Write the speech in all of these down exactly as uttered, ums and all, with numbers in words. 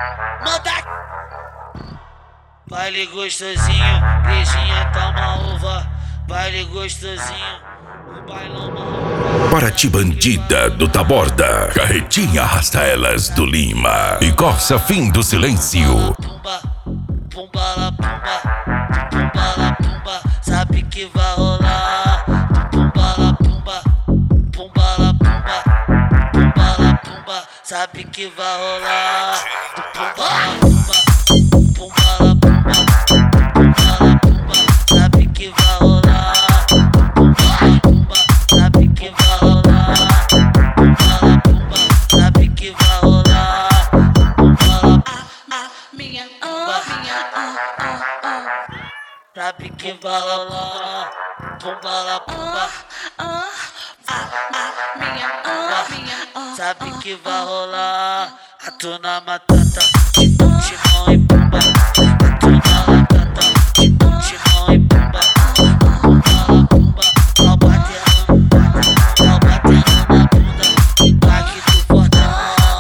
Manda! Baile gostosinho, beijinha toma uva. Baile gostosinho, o bailão uma uva. Paraty bandida do Taborda, carretinha arrasta elas do Lima e Corsa fim do silêncio. Pumba, pumba la pumba, pumba la pumba, sabe que vai rolar. Pumba la pumba, pumba la pumba, pumba la pumba, sabe que vai rolar. Pumba la pumba, pumba la pumba, pumba la pumba, sabe que vai rolar. Pumba la pumba, sabe que vai rolar. Pumba la pumba, sabe que vai rolar. Pumba la pumba, Minha, oh, minha, oh, oh, oh. sabe que vai rolar. Pumba la pumba, Oh, ah, ah, minha, oh, minha, oh, sabe oh, que vai rolar. Hatuna Matata, Timão e Pumba. Hatuna Matata, Timão e Pumba. Pumba la pumba, pau batendo, pau batendo na bunda, impacto do portão.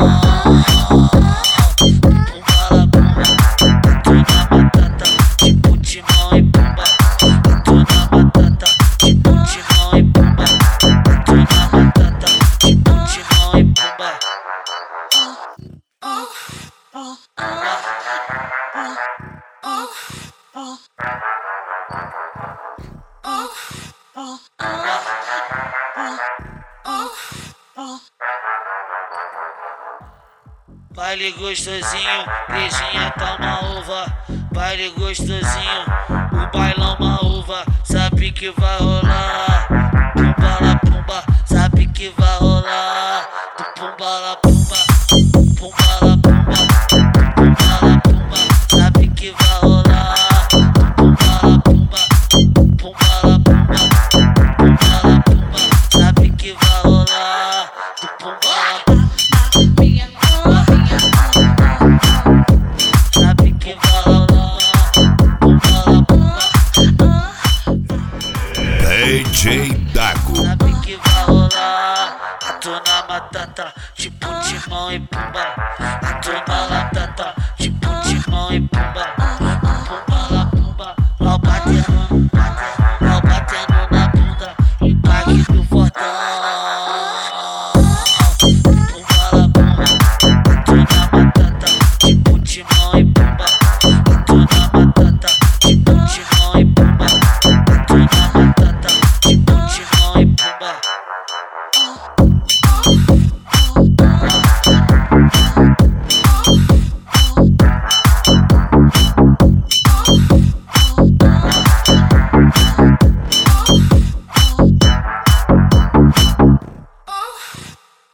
Pumba la pumba, Hatuna Matata, tipo Timão e Pumba. Hatuna Matata, tipo Timão e Pumba. Hatuna Matata, tipo Timão e Pumba. oh, oh, oh, oh, oh. Baile gostosinho, beijinha toma uva. Baile gostosinho, o bailão uma uva, sabe que vai rolar. Pumba la pumba, sabe que vai rolar. Do pumba la pumba, pumba la pumba, pumba la pumba, sabe que vai rolar. Pumba la pumba, pumba la pumba, pumba la pumba, sabe que vai rolar. Do pumba la pumba, Minha, oh, minha, oh, sabe que vai rolar. Pumba la pumba, D J Dago. sabe que vai rolar. Hatuna Matata, tipo Timão e Pumba.